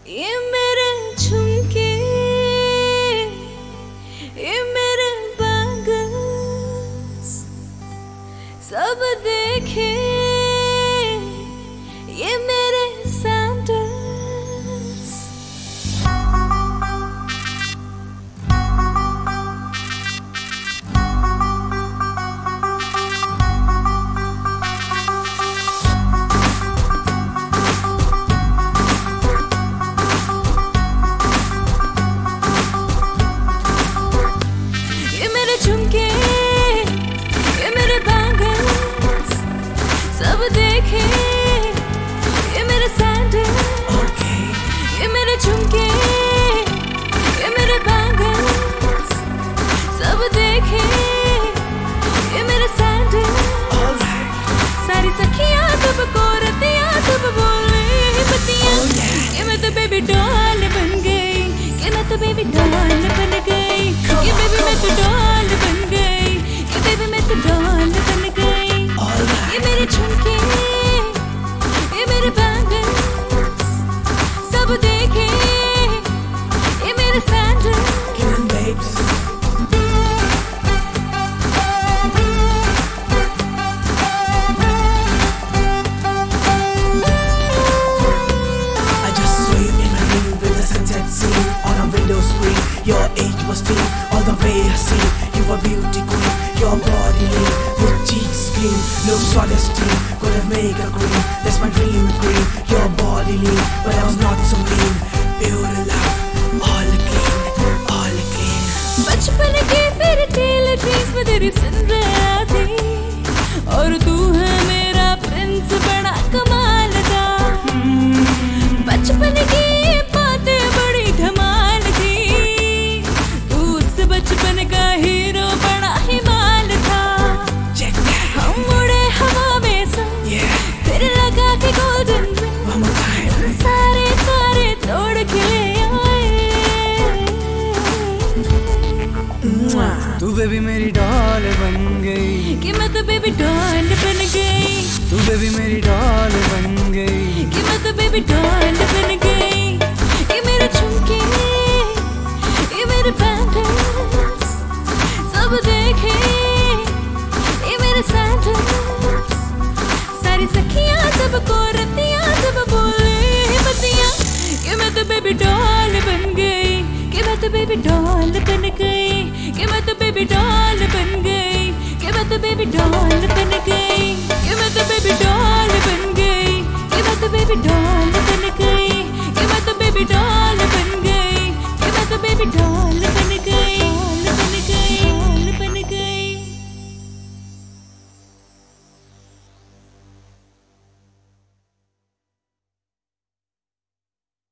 ये मेरे झुमके, ये मेरे बैंगल्स, सब देखे ये मेरे सैंडल्स। ये मेरे झुमके, ये मेरे बैंगल्स, सब देखे ये मेरे सैंडल्स। ये मेरे झुमके, ये मेरे बैंगल्स, सब देखे ये मेरे सैंडल्स। सारी सखियां सबको रतियां सब बोले यही बतियां। ये मैं तो बेबी डॉल बन गई, ये मैं तो बेबी डॉल बन गई, ये बेबी मैं तो डॉल बन गई, ये बेबी मैं तो डॉल बन गई। ये मेरे झुमके, ये मेरे बैंगल्स, सब देखे ये मेरे sandals. Your age was teen, all the way I see you were beauty queen. Your body lean, with cheeks clean, looks modesty, could have made a queen. That's my dream queen. Your body lean, but I was not so mean. Pure love, all clean, all clean. बचपन के fairy tale dreams में तेरी सुन रहा थी, और तू है मेरा प्रिंस बड़ा कमाल का। बचपन की बातें बड़ी धमाल थी, तू उस बचपन का हीरो बड़ा ही माल था। हम उड़े हवा में संग, फिर लगा के गोल्डन सारे तारे तोड़ के ले आए। तू बेबी मेरी डॉल बन गई, कि मैं तो बेबी डॉल बन गई, तू बेबी मेरी डॉल बन गई, कि मैं तो बेबी डॉल बन गई। ये मेरे झुमके, ये मेरे बैंगल्स, सब देखे ये मेरे सैंडल्स। सारी सखियां सबको रतियां सब बोले यही बतियां। कि मैं तो बेबी डॉल बन गई, कि मैं तो बेबी डॉल बन गई, कि मैं तो बेबी डॉल बन गई, कि मैं तो बेबी डॉल बन गई, कि मैं तो बेबी डॉल बन गई, कि मैं तो बेबी डॉल बन गई, कि मैं तो बेबी डॉल